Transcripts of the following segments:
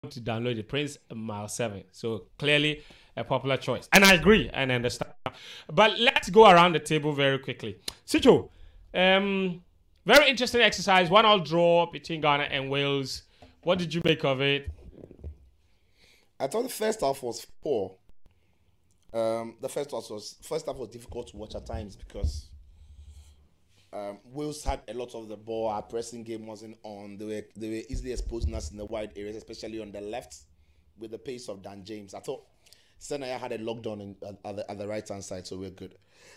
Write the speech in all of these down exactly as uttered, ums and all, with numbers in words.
to download the Prince Mile seven. So clearly a popular choice. And I agree and understand. But let's go around the table very quickly. Sicho, um, very interesting exercise. One all draw between Ghana and Wales. What did you make of it? I thought the first half was poor. Um, the first half was first half was difficult to watch at times because um, Wales had a lot of the ball. Our pressing game wasn't on. They were they were easily exposing us in the wide areas, especially on the left, with the pace of Dan James. I thought Senaya had a lockdown in, at, the, at the right hand side, so we're good.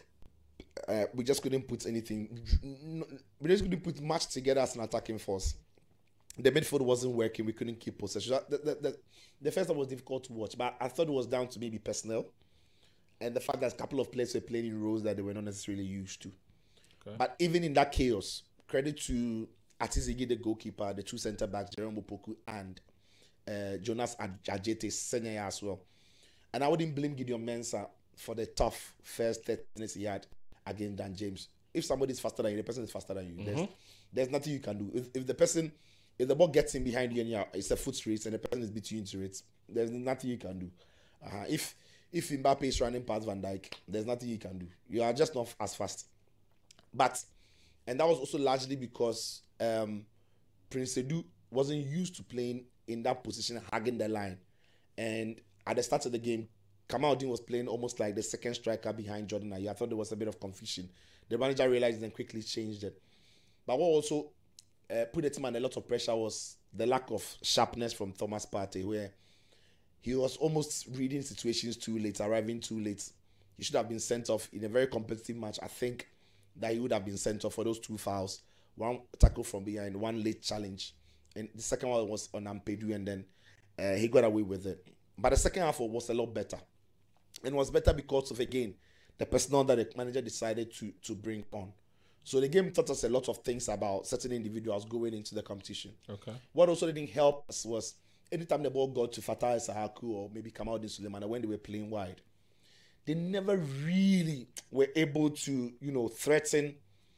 Uh, we just couldn't put anything. We just couldn't put much together as an attacking force. The midfield wasn't working. We couldn't keep possession. The, the, the, the first half was difficult to watch, but I thought it was down to maybe personnel and the fact that a couple of players were playing in roles that they were not necessarily used to. Okay. But even in that chaos, credit to Atizigi, the goalkeeper, the two centre backs, Jerome Opoku and uh, Jonas Ajete Senaya as well. And I wouldn't blame Gideon Mensah for the tough first thirty minutes he had against Dan James. If somebody is faster than you, the person is faster than you. Mm-hmm. There's, there's nothing you can do. If, if the person, if the ball gets in behind you and you're, it's a foot race and the person is between you to it, there's nothing you can do. Uh-huh. If If Mbappe is running past Van Dijk, there's nothing you can do. You are just not as fast. But, and that was also largely because um, Prince Edu wasn't used to playing in that position, hugging the line. And at the start of the game, Kamaldeen was playing almost like the second striker behind Jordan Ayew. I thought there was a bit of confusion. The manager realized and quickly changed it. But what also uh, put the team under a lot of pressure was the lack of sharpness from Thomas Partey, where he was almost reading situations too late, arriving too late. He should have been sent off in a very competitive match. I think that he would have been sent off for those two fouls. One tackle from behind, one late challenge. And the second one was on Ampadu, and then uh, he got away with it. But the second half was a lot better. And it was better because of, again, the personnel that the manager decided to, to bring on. So the game taught us a lot of things about certain individuals going into the competition. Okay. What also didn't help us was anytime the ball got to Fatai Sahaku or maybe Kamaldeen Sulemana when they were playing wide, they never really were able to, you know, threaten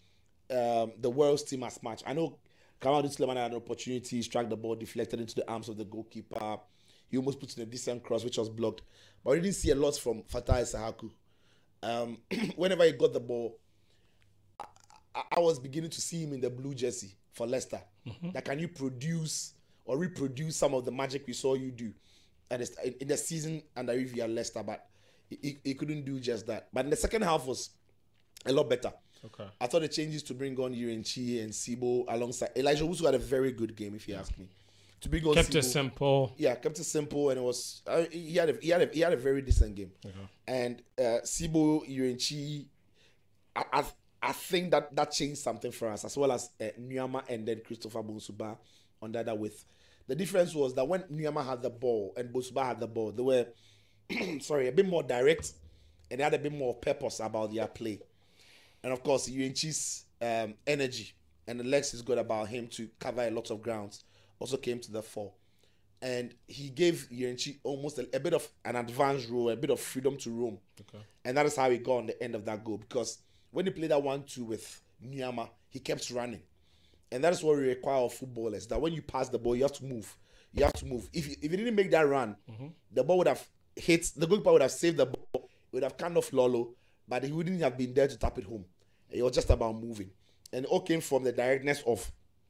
um, the Wales team as much. I know Kamaldeen Sulemana had an opportunity, struck the ball, deflected into the arms of the goalkeeper. He almost put in a decent cross, which was blocked. But we didn't see a lot from Fatai Sahaku. Um, whenever he got the ball, I, I, I was beginning to see him in the blue jersey for Leicester. Mm-hmm. That can you produce or reproduce some of the magic we saw you do at the, in the season under review at Leicester, but he, he couldn't do just that. But in the second half was a lot better. Okay. I thought the changes to bring on Yurenchi and Sibo alongside Elijah Wusu had a very good game, if you yeah. ask me. To bring on kept Sibo, it simple. Yeah, kept it simple, and it was uh, he had a, he had a, he had a very decent game. Okay. And uh, Sibo, Yurenchi, I, I I think that that changed something for us, as well as uh, Nyama and then Christopher Bonsuba on the other with. The difference was that when Nyama had the ball and Bonsuba had the ball, they were sorry, a bit more direct and they had a bit more purpose about their play. And of course, Yurenchi's um, energy and the legs is good about him to cover a lot of grounds also came to the fore. And he gave Yurenchi almost a, a bit of an advanced role, a bit of freedom to roam. Okay. And that is how he got on the end of that goal. Because when he played that one two with Nyama, he kept running. And that is what we require of footballers, that when you pass the ball, you have to move. You have to move. If you, if you didn't make that run, mm-hmm. the ball would have hit, the goalkeeper would have saved the ball, it would have kind of Lolo, but he wouldn't have been there to tap it home. It was just about moving. And it all came from the directness of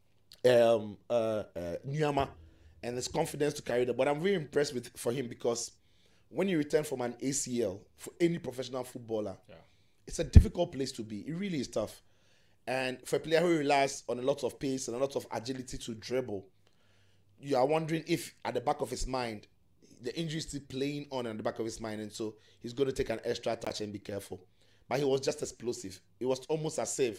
um, uh, uh, Nyama and his confidence to carry the ball. But I'm very impressed with for him because when you return from an A C L, for any professional footballer, yeah. it's a difficult place to be. It really is tough. And for a player who relies on a lot of pace and a lot of agility to dribble, you are wondering if at the back of his mind, the injury is still playing on at the back of his mind, and so he's going to take an extra touch and be careful. But he was just explosive. It was almost as if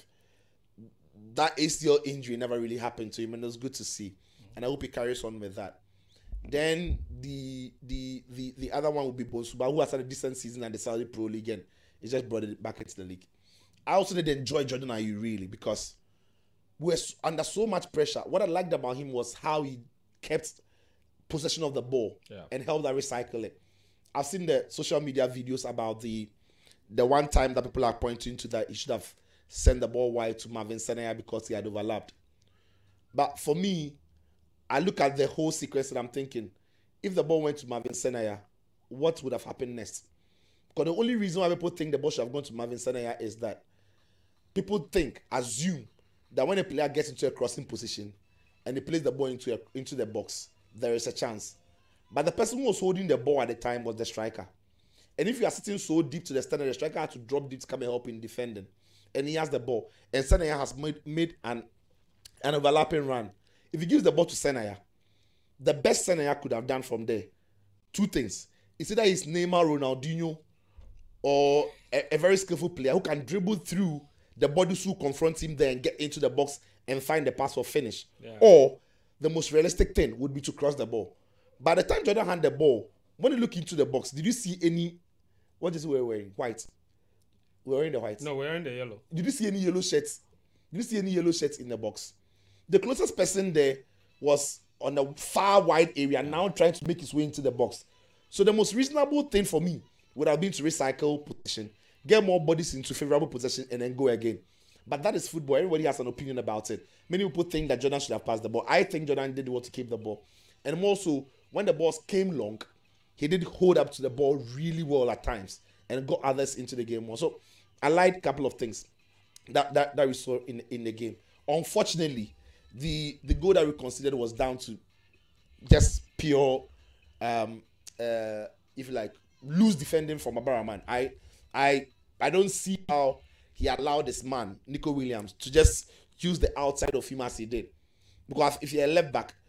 that A C L injury never really happened to him, and it was good to see. And I hope he carries on with that. Then the the the, the other one would be Bonsuba, who has had a decent season at the Saudi Pro League, and he just brought it back into the league. I also did enjoy Jordan Ayew really because we were under so much pressure. What I liked about him was how he kept possession of the ball yeah. and helped us recycle it. I've seen the social media videos about the the one time that people are pointing to that he should have sent the ball wide to Marvin Senaya because he had overlapped. But for me, I look at the whole sequence and I'm thinking, if the ball went to Marvin Senaya, what would have happened next? Because the only reason why people think the ball should have gone to Marvin Senaya is that people think, assume, that when a player gets into a crossing position and he plays the ball into a, into the box, there is a chance. But the person who was holding the ball at the time was the striker. And if you are sitting so deep to the stand, the striker had to drop deep to come and help in defending. And he has the ball. And Senaya has made, made an, an overlapping run. If he gives the ball to Senaya, the best Senaya could have done from there, two things. It's either he's Neymar, Ronaldinho, or a, a very skillful player who can dribble through the bodies who confront him there and get into the box and find the pass for finish. Yeah. Or the most realistic thing would be to cross the ball. By the time Jordan had the ball, when you look into the box, did you see any... What is we wearing? White. We're wearing the white. No, we're wearing the yellow. Did you see any yellow shirts? Did you see any yellow shirts in the box? The closest person there was on the far wide area, now trying to make his way into the box. So the most reasonable thing for me would have been to recycle possession, get more bodies into favorable possession, and then go again. But that is football. Everybody has an opinion about it. Many people think that Jordan should have passed the ball. I think Jordan did want to keep the ball. And more so, when the balls came long, he did hold up to the ball really well at times and got others into the game more. So I liked a couple of things that, that, that we saw in, in the game. Unfortunately, the, the goal that we considered was down to just pure, um, uh, if you like, loose defending from Abaraman. I, I, I don't see how he allowed this man, Nico Williams, to just use the outside of him as he did. Because if you're a left back,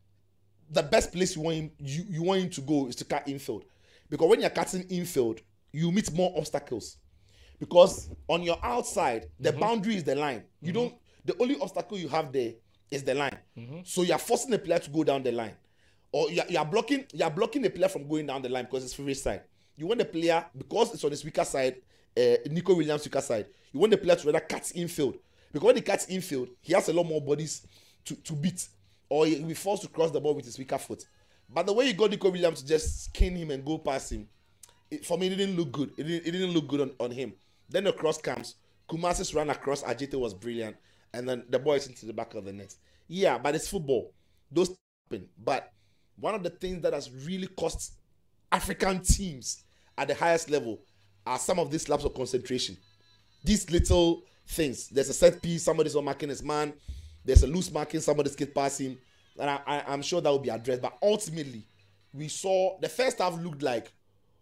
the best place you want him you, you want him to go is to cut infield. Because when you're cutting infield, you meet more obstacles. Because on your outside, the mm-hmm. boundary is the line. You mm-hmm. don't the only obstacle you have there is the line. Mm-hmm. So you're forcing the player to go down the line. Or you're, you're blocking you're blocking the player from going down the line because it's favorite side. You want the player, because it's on his weaker side, uh, Nico Williams' weaker side, you want the player to rather cut infield. Because when he cuts infield, he has a lot more bodies to, to beat. Or he'll be forced to cross the ball with his weaker foot. But the way you got Nico Williams to just skin him and go past him, it, for me, it didn't look good. It didn't, it didn't look good on, on him. Then the cross comes. Kumasi's run across Ajite was brilliant. And then the ball is into the back of the net. Yeah, but it's football. Those happen. But one of the things that has really cost African teams at the highest level are some of these lapses of concentration. These little things. There's a set piece, somebody's not marking his man. There's a loose marking, somebody skid past him. And I, I, I'm sure that will be addressed. But ultimately, we saw the first half looked like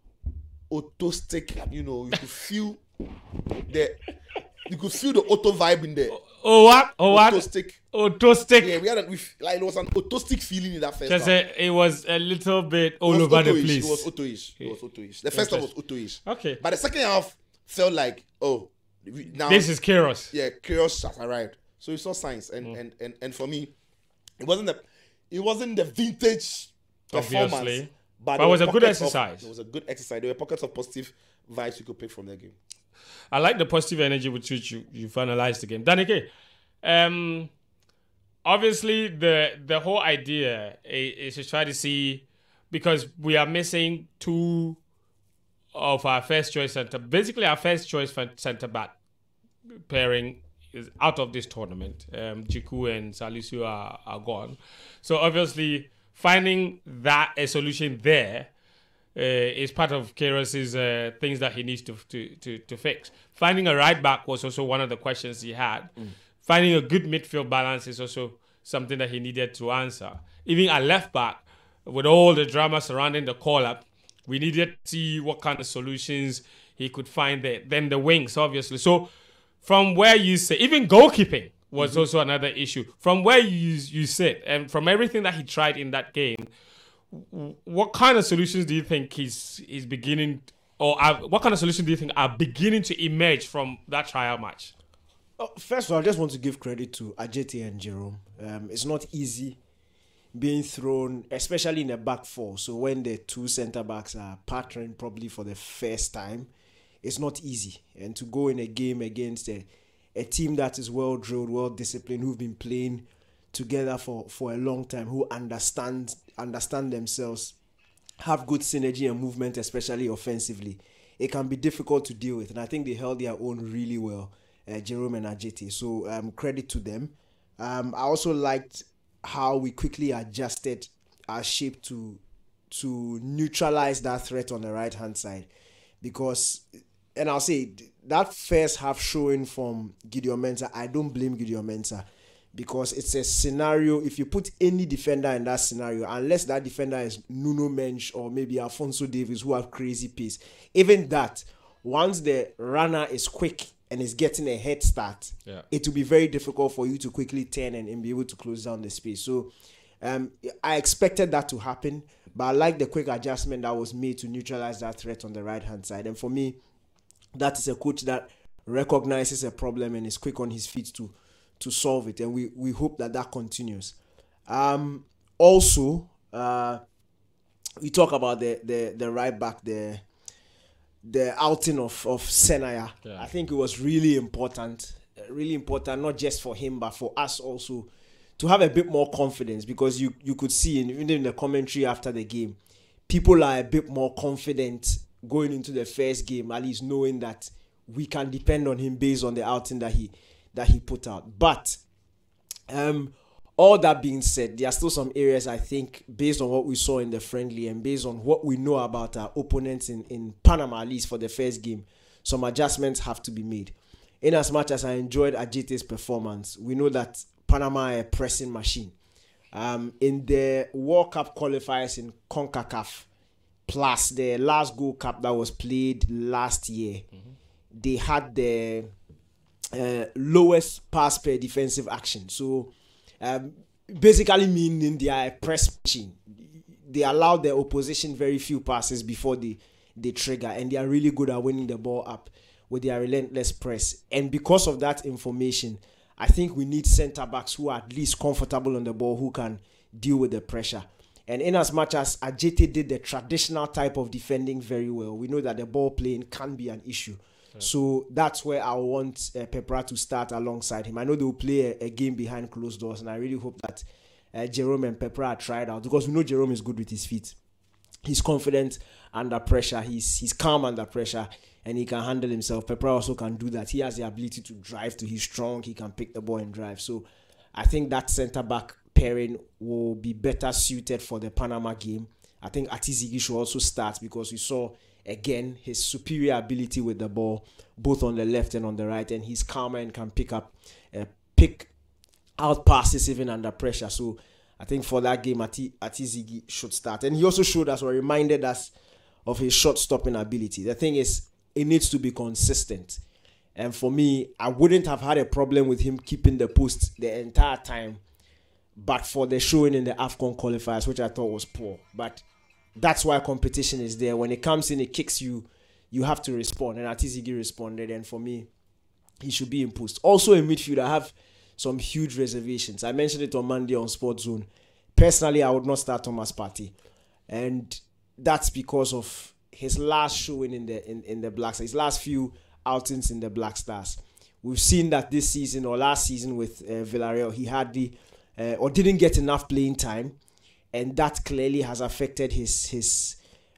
auto stick. You know, you could feel the you could feel the auto vibe in there. Oh what? Oh what? Auto stick. Auto stick. Yeah, we had a, we, like it was an auto stick feeling in that first Just half. A, it was a little bit all over the place. It was auto-ish. It was auto-ish. The first half was auto-ish. Okay. But the second half felt like, oh, now this is chaos. Yeah, chaos has arrived. So we saw signs, and, mm. and, and, and for me, it wasn't the it wasn't the vintage performance, obviously, but, but it was a good exercise. Of, it was a good exercise. There were pockets of positive vibes you could pick from the game. I like the positive energy with which you you've analyzed the game. Danike, um, obviously the the whole idea is, is to try to see, because we are missing two of our first choice center, basically our first choice center back pairing is out of this tournament. Um, Jiku and Salisu are, are gone. So obviously finding that a solution there uh, is part of Keiros's uh, things that he needs to, to, to, to fix. Finding a right back was also one of the questions he had. Mm. Finding a good midfield balance is also something that he needed to answer. Even a left back, with all the drama surrounding the call-up, we needed to see what kind of solutions he could find there. Then the wings, obviously. So from where you sit, even goalkeeping was mm-hmm. also another issue. From where you you sit, and from everything that he tried in that game, what kind of solutions do you think he's he's beginning, or are, what kind of solutions do you think are beginning to emerge from that trial match? Oh, first of all, I just want to give credit to Ajete and Jerome. Um, it's not easy being thrown, especially in the back four. So when the two centre backs are partnering probably for the first time, it's not easy. And to go in a game against a, a team that is well drilled, well disciplined, who've been playing together for, for a long time, who understand understand themselves, have good synergy and movement, especially offensively, it can be difficult to deal with. And I think they held their own really well, uh, Jerome and Ajete. So um, credit to them. Um, I also liked how we quickly adjusted our shape to to neutralize that threat on the right hand side, because, and I'll say that first half showing from Gideon Mensah, I don't blame Gideon Mensah, because it's a scenario. If you put any defender in that scenario, unless that defender is Nuno Mensch or maybe Alphonso Davies, who have crazy pace, even that, once the runner is quick and is getting a head start, yeah. it will be very difficult for you to quickly turn and, and be able to close down the space. So um, I expected that to happen, but I like the quick adjustment that was made to neutralize that threat on the right-hand side. And for me, that is a coach that recognizes a problem and is quick on his feet to to solve it. And we, we hope that that continues. Um, also, uh, we talk about the, the, the right back, the the outing of, of Senaya. Yeah. I think it was really important, really important, not just for him, but for us also, to have a bit more confidence, because you, you could see, in, even in the commentary after the game, people are a bit more confident going into the first game, at least knowing that we can depend on him based on the outing that he that he put out. But um, all that being said, there are still some areas, I think, based on what we saw in the friendly and based on what we know about our opponents in, in Panama, at least for the first game, some adjustments have to be made. In as much as I enjoyed Ajete's performance, we know that Panama are a pressing machine. Um, in the World Cup qualifiers in CONCACAF, plus the last Gold Cup that was played last year, mm-hmm. they had the uh, lowest pass per defensive action. So um, basically meaning they are a press machine. They allow the opposition very few passes before they, they trigger, and they are really good at winning the ball up with their relentless press. And because of that information, I think we need centre-backs who are at least comfortable on the ball, who can deal with the pressure. And in as much as Ajete did the traditional type of defending very well, we know that the ball playing can be an issue. Yeah. So that's where I want uh, Pepra to start alongside him. I know they will play a, a game behind closed doors, and I really hope that uh, Jerome and Pepra are tried out, because we know Jerome is good with his feet. He's confident under pressure. He's he's calm under pressure, and he can handle himself. Pepra also can do that. He has the ability to drive to his strong. He can pick the ball and drive. So I think that centre-back pairing will be better suited for the Panama game. I think Atizigi should also start, because we saw again his superior ability with the ball, both on the left and on the right, and he's calmer and can pick up, uh, pick out passes even under pressure. So I think for that game, Ati, Atizigi should start, and he also showed us or reminded us of his shot-stopping ability. The thing is, it needs to be consistent, and for me, I wouldn't have had a problem with him keeping the post the entire time, but for the showing in the AFCON qualifiers, which I thought was poor. But that's why competition is there. When it comes in, it kicks you, you have to respond. And Atizigi responded. And for me, he should be in post. Also in midfield, I have some huge reservations. I mentioned it on Monday on Sports Zone. Personally, I would not start Thomas Partey. And that's because of his last showing in the in, in the Black Stars, his last few outings in the Black Stars. We've seen that this season or last season with uh, Villarreal, he had the Uh, or didn't get enough playing time, and that clearly has affected his his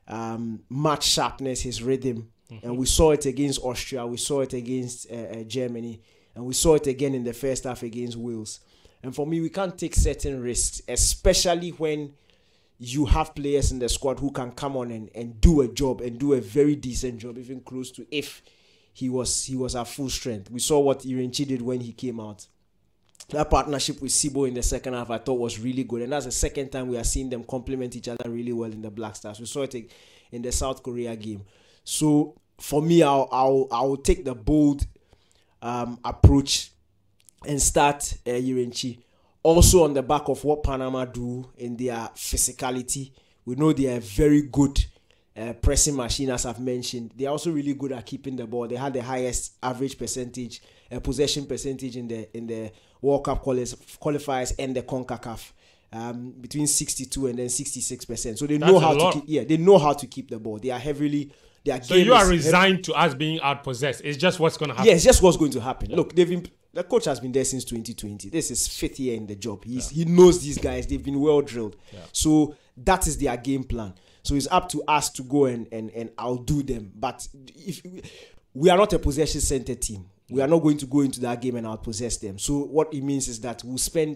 um, match sharpness, his rhythm. Mm-hmm. And we saw it against Austria, we saw it against uh, uh, Germany, and we saw it again in the first half against Wales. And for me, we can't take certain risks, especially when you have players in the squad who can come on and, and do a job and do a very decent job, even close to if he was he was at full strength. We saw what Irenchi did when he came out. That partnership with Sibo in the second half, I thought was really good. And that's the second time we are seeing them complement each other really well in the Black Stars. We saw it in the South Korea game. So for me, I'll, I'll, I'll take the bold um, approach and start uh, Irenchi. Also on the back of what Panama do in their physicality. We know they are very good uh, pressing machine, as I've mentioned. They are also really good at keeping the ball. They had the highest average percentage, uh, possession percentage in the in the World Cup qualifiers and the CONCACAF, um, between sixty-two and then sixty-six percent. So they That's know how lot. to keep. Yeah, they know how to keep the ball. They are heavily. They are so you are resigned to us being outpossessed. It's just what's going to happen. Yeah, it's just what's going to happen. Yeah. Look, they've been. The coach has been there since twenty twenty. This is fifth year in the job. He's, yeah. He knows these guys. They've been well drilled. Yeah. So that is their game plan. So it's up to us to go and, and, and outdo them. But if we are not a possession-centered team, we are not going to go into that game and outpossess them. So what it means is that we'll spend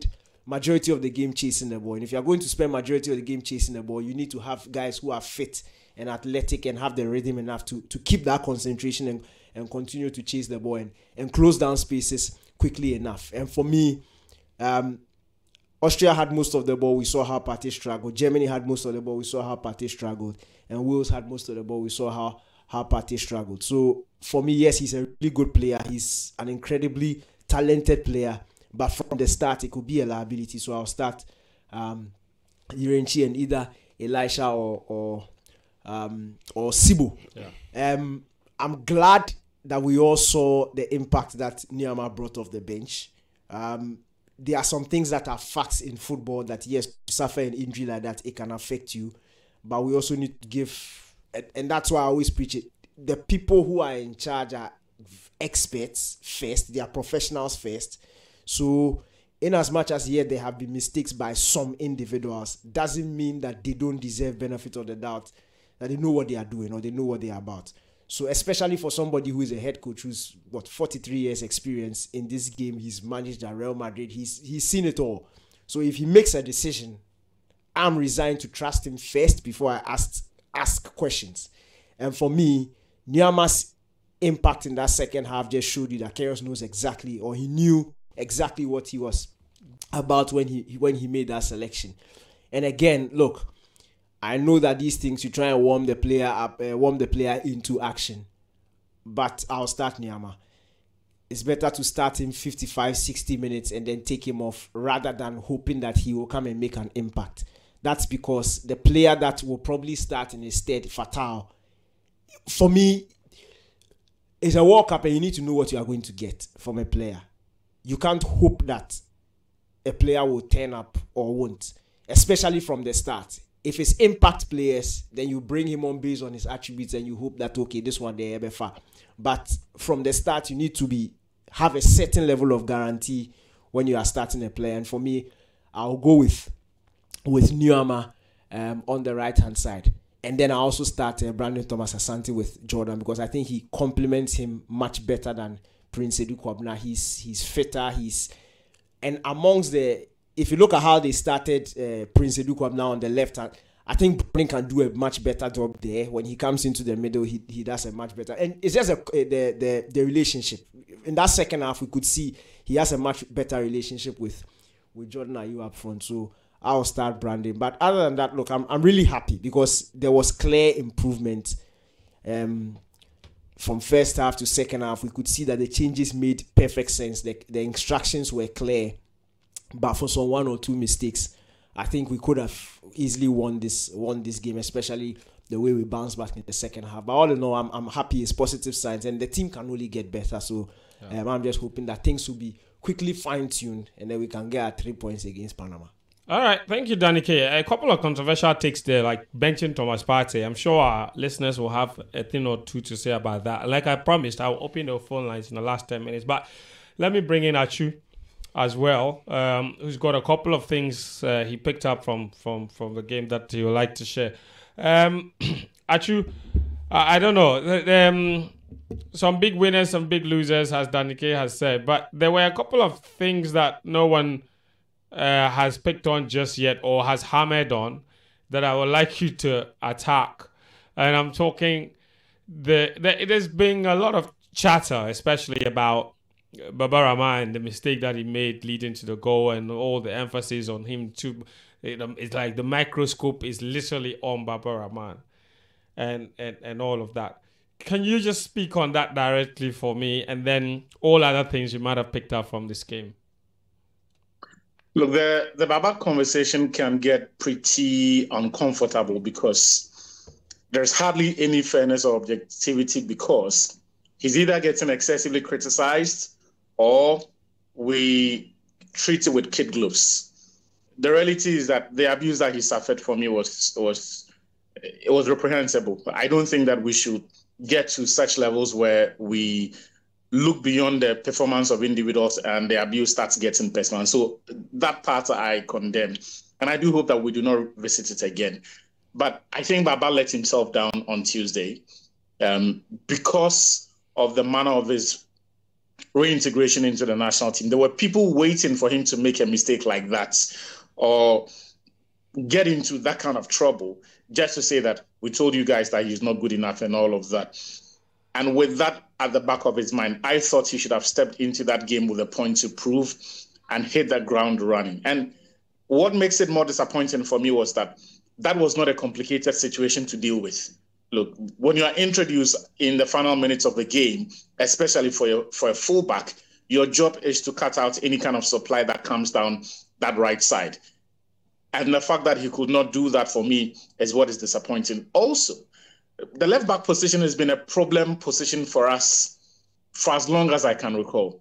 majority of the game chasing the ball. And if you're going to spend majority of the game chasing the ball, you need to have guys who are fit and athletic and have the rhythm enough to, to keep that concentration and, and continue to chase the ball and, and close down spaces quickly enough. And for me, um, Austria had most of the ball. We saw how Partey struggled. Germany had most of the ball. We saw how Partey struggled. And Wales had most of the ball. We saw how, how Partey struggled. So for me, yes, he's a really good player. He's an incredibly talented player. But from the start, it could be a liability. So I'll start um, Irenchi and either Elisha or or, um, or Sibo. Yeah. Um, I'm glad that we all saw the impact that Nyama brought off the bench. Um, there are some things that are facts in football that, yes, you suffer an injury like that, it can affect you. But we also need to give, and, and that's why I always preach it, the people who are in charge are experts first, they are professionals first. So in as much as, yeah, there have been mistakes by some individuals, doesn't mean that they don't deserve benefit of the doubt, that they know what they are doing or they know what they are about. So especially for somebody who is a head coach who's, what, forty-three years experience in this game, he's managed at Real Madrid, he's he's seen it all. So if he makes a decision, I'm resigned to trust him first before I ask, ask questions. And for me, Nyama's impact in that second half just showed you that Karius knows exactly, or he knew exactly what he was about when he when he made that selection. And again, look, I know that these things you try and warm the player up, uh, warm the player into action. But I'll start Nyama. It's better to start him fifty-five, sixty minutes and then take him off rather than hoping that he will come and make an impact. That's because the player that will probably start in his stead, Fatal, for me, is a World Cup and you need to know what you are going to get from a player. You can't hope that a player will turn up or won't, especially from the start. If it's impact players, then you bring him on based on his attributes and you hope that, okay, this one they ever far. But from the start, you need to be have a certain level of guarantee when you are starting a player. And for me, I'll go with with Nyama um, on the right-hand side. And then I also start uh, Brandon Thomas Asante with Jordan because I think he complements him much better than Prince Edu Kwabena. He's he's fitter. He's and amongst the if you look at how they started uh, Prince Edu Kwabena on the left hand, I think Brandon can do a much better job there. When he comes into the middle, he he does a much better. And it's just a, a, the the the relationship in that second half. We could see he has a much better relationship with with Jordan Ayew up front. So I'll start Brandon. But other than that, look, I'm I'm really happy because there was clear improvement. Um. From first half to second half, we could see that the changes made perfect sense. The, the instructions were clear, but for some one or two mistakes, I think we could have easily won this won this game, especially the way we bounced back in the second half. But all in all, I'm I'm happy. It's positive signs, and the team can only get better. So yeah. um, I'm just hoping that things will be quickly fine-tuned, and then we can get our three points against Panama. All right, thank you, Danny K. A couple of controversial takes there, like benching Thomas Partey. I'm sure our listeners will have a thing or two to say about that. Like I promised, I will open the phone lines in the last ten minutes. But let me bring in Achu as well, um, who's got a couple of things uh, he picked up from, from, from the game that he would like to share. Um, Achu, I, I don't know. Um, some big winners, some big losers, as Danny K has said. But there were a couple of things that no one Uh, has picked on just yet or has hammered on that I would like you to attack. And I'm talking the, the it has been a lot of chatter, especially about Baba Rahman and the mistake that he made leading to the goal and all the emphasis on him too. It, um, it's like the microscope is literally on Baba Rahman and, and, and all of that. Can you just speak on that directly for me and then all other things you might have picked up from this game? Look, the, the Baba conversation can get pretty uncomfortable because there's hardly any fairness or objectivity because he's either getting excessively criticized or we treat it with kid gloves. The reality is that the abuse that he suffered for me was was it was reprehensible. I don't think that we should get to such levels where we look beyond the performance of individuals and the abuse starts getting personal. So that part I condemn. And I do hope that we do not visit it again. But I think Baba let himself down on Tuesday um, because of the manner of his reintegration into the national team. There were people waiting for him to make a mistake like that or get into that kind of trouble just to say that we told you guys that he's not good enough and all of that. And with that at the back of his mind, I thought he should have stepped into that game with a point to prove and hit the ground running. And what makes it more disappointing for me was that that was not a complicated situation to deal with. Look, when you are introduced in the final minutes of the game, especially for your, for a fullback, your job is to cut out any kind of supply that comes down that right side. And the fact that he could not do that for me is what is disappointing. Also, the left back position has been a problem position for us for as long as I can recall.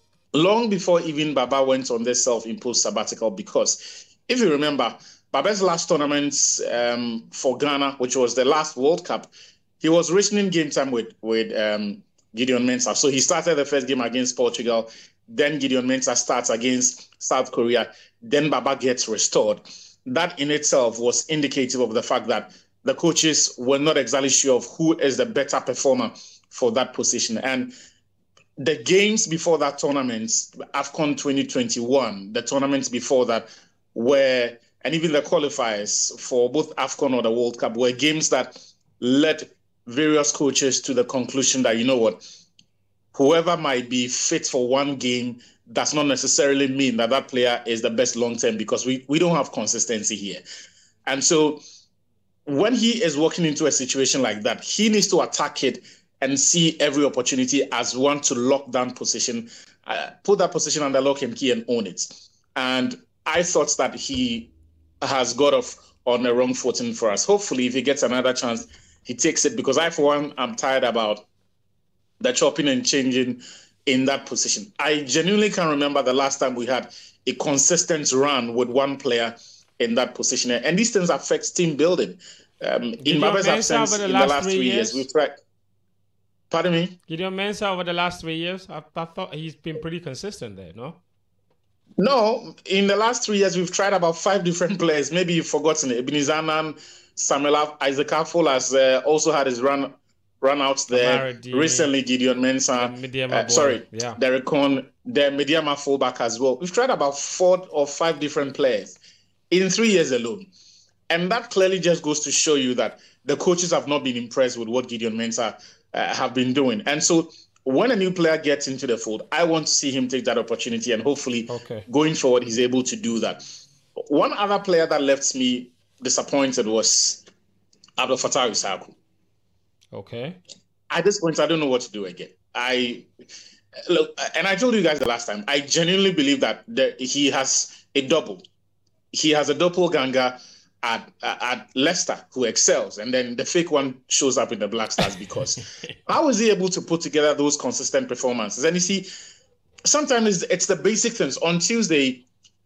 Long before even Baba went on this self-imposed sabbatical, because if you remember, Baba's last tournament um, for Ghana, which was the last World Cup, he was rationing game time with, with um, Gideon Mensah. So he started the first game against Portugal, then Gideon Mensah starts against South Korea, then Baba gets restored. That in itself was indicative of the fact that the coaches were not exactly sure of who is the better performer for that position. And the games before that tournament, AFCON twenty twenty-one, the tournaments before that were, and even the qualifiers for both AFCON or the World Cup, were games that led various coaches to the conclusion that, you know what, whoever might be fit for one game does not necessarily mean that that player is the best long-term, because we, we don't have consistency here. And so when he is walking into a situation like that, he needs to attack it and see every opportunity as one to lock down position, uh, put that position under lock and key and own it. And I thought that he has got off on the wrong footing for us. Hopefully, if he gets another chance, he takes it, because I, for one, I'm tired about the chopping and changing in that position. I genuinely can't remember the last time we had a consistent run with one player in that position. And these things affect team building. Um, in Baba's absence in the last three years, years we've tried. Pardon me? Gideon Mensah over the last three years, I, I thought he's been pretty consistent there, no? No, in the last three years, we've tried about five different players. Maybe you've forgotten it. Ebenezer Annan, Samuel Isaac Afful has uh, also had his run run outs there. Amara recently, Gideon Mensah. Uh, sorry, yeah. Derek Cohn, the Mediama fullback as well. We've tried about four or five different players in three years alone. And that clearly just goes to show you that the coaches have not been impressed with what Gideon Mensah uh, have been doing. And so when a new player gets into the fold, I want to see him take that opportunity, and hopefully okay. going forward, he's able to do that. One other player that left me disappointed was Abdel Fattah Issahaku. Okay. At this point, I don't know what to do again. I look, and I told you guys the last time, I genuinely believe that the, he has a double. He has a doppelganger at at Leicester who excels, and then the fake one shows up in the Black Stars, because how was he able to put together those consistent performances? And you see, sometimes it's the basic things. On Tuesday,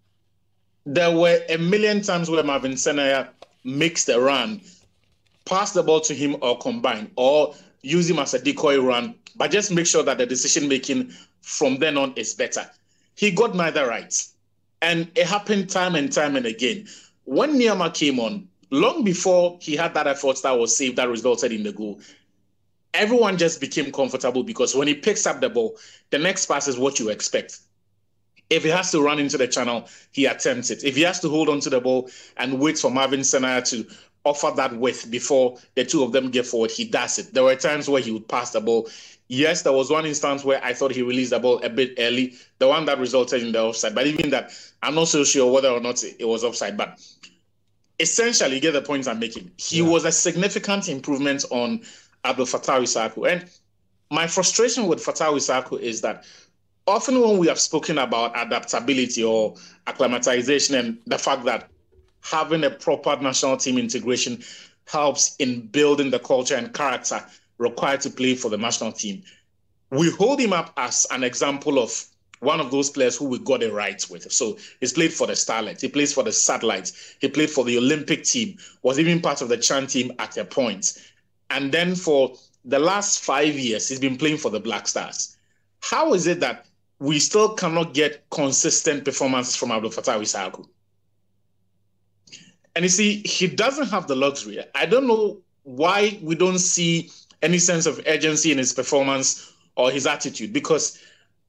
there were a million times where Marvin Senaya makes the run, pass the ball to him or combine, or use him as a decoy run, but just make sure that the decision-making from then on is better. He got neither right. And it happened time and time and again. When Niyama came on, long before he had that effort that was saved, that resulted in the goal, everyone just became comfortable, because when he picks up the ball, the next pass is what you expect. If he has to run into the channel, he attempts it. If he has to hold on to the ball and wait for Marvin Senaya to offer that width before the two of them get forward, he does it. There were times where he would pass the ball. Yes, there was one instance where I thought he released the ball a bit early, the one that resulted in the offside. But even that, I'm not so sure whether or not it was offside. But essentially, you get the point I'm making. He yeah. was a significant improvement on Abdel Fattah Issahaku. And my frustration with Fattah Issahaku is that often when we have spoken about adaptability or acclimatization and the fact that having a proper national team integration helps in building the culture and character required to play for the national team, we hold him up as an example of one of those players who we got it right with. So he's played for the Starlights, he plays for the Satellites, he played for the Olympic team, was even part of the Chan team at a point. And then for the last five years, he's been playing for the Black Stars. How is it that we still cannot get consistent performances from Abdel Fattah Issahaku? And you see, he doesn't have the luxury. I don't know why we don't see any sense of urgency in his performance or his attitude, because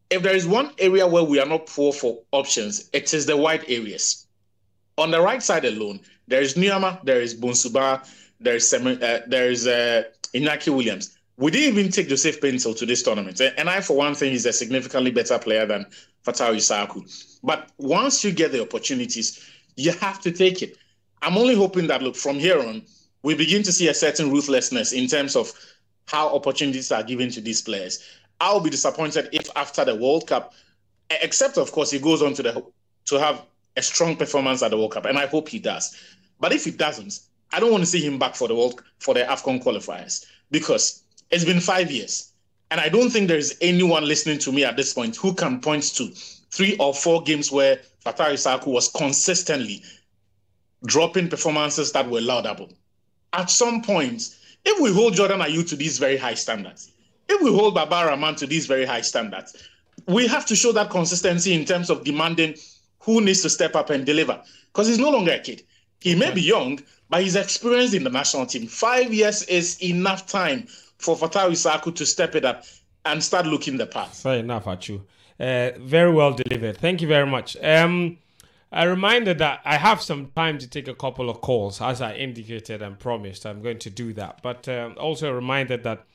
if there is one area where we are not poor for options, it is the wide areas. On the right side alone, there is Niyama, there is Bonsuba, there is uh, there is uh, Inaki Williams. We didn't even take Joseph Pencil to this tournament. And I, for one thing, is a significantly better player than Fatawu Issahaku. But once you get the opportunities, you have to take it. I'm only hoping that, look, from here on, we begin to see a certain ruthlessness in terms of how opportunities are given to these players. I'll be disappointed if after the World Cup, except, of course, he goes on to the to have a strong performance at the World Cup, and I hope he does. But if he doesn't, I don't want to see him back for the World for the AFCON qualifiers, because it's been five years. And I don't think there's anyone listening to me at this point who can point to three or four games where Fatawu Issahaku was consistently dropping performances that were laudable. At some point, if we hold Jordan Ayew to these very high standards, if we hold Baba Rahman to these very high standards, we have to show that consistency in terms of demanding who needs to step up and deliver. Because he's no longer a kid. He may be young, but he's experienced in the national team. Five years is enough time for Fatawu Issahaku to step it up and start looking the path. Fair enough, Achu. Uh, very well delivered. Thank you very much. Um, a reminder that I have some time to take a couple of calls, as I indicated and promised. I'm going to do that. But um, also a reminder that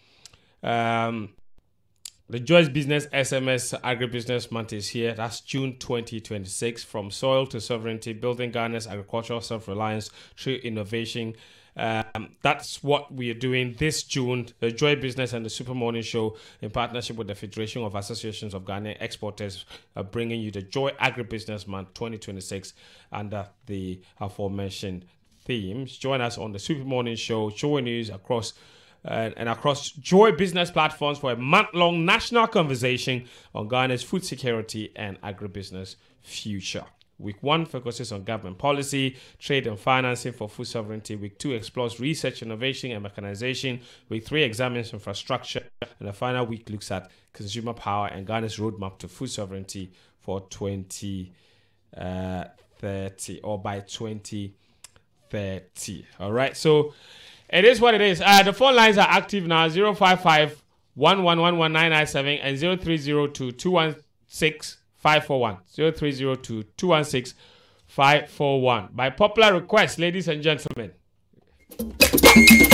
um, the Joyce Business S M S Agribusiness Month is here. That's June twenty twenty-six. From soil to sovereignty, building Ghana's agricultural self-reliance through innovation. Um, that's what we are doing this June. The Joy Business and the Super Morning Show, in partnership with the Federation of Associations of Ghanaian Exporters, are bringing you the Joy Agribusiness Month twenty twenty-six under the aforementioned themes. Join us on the Super Morning Show, Joy News across uh, and across Joy Business platforms for a month-long national conversation on Ghana's food security and agribusiness future. Week one focuses on government policy, trade and financing for food sovereignty. Week two explores research, innovation and mechanization. Week three examines infrastructure. And the final week looks at consumer power and Ghana's roadmap to food sovereignty for twenty thirty or by twenty thirty. All right, so it is what it is. Uh, the phone lines are active now, zero five five, one one one, one nine nine seven and zero three zero two, two one six five four one. zero three zero two, two one six five four one. By popular request, ladies and gentlemen.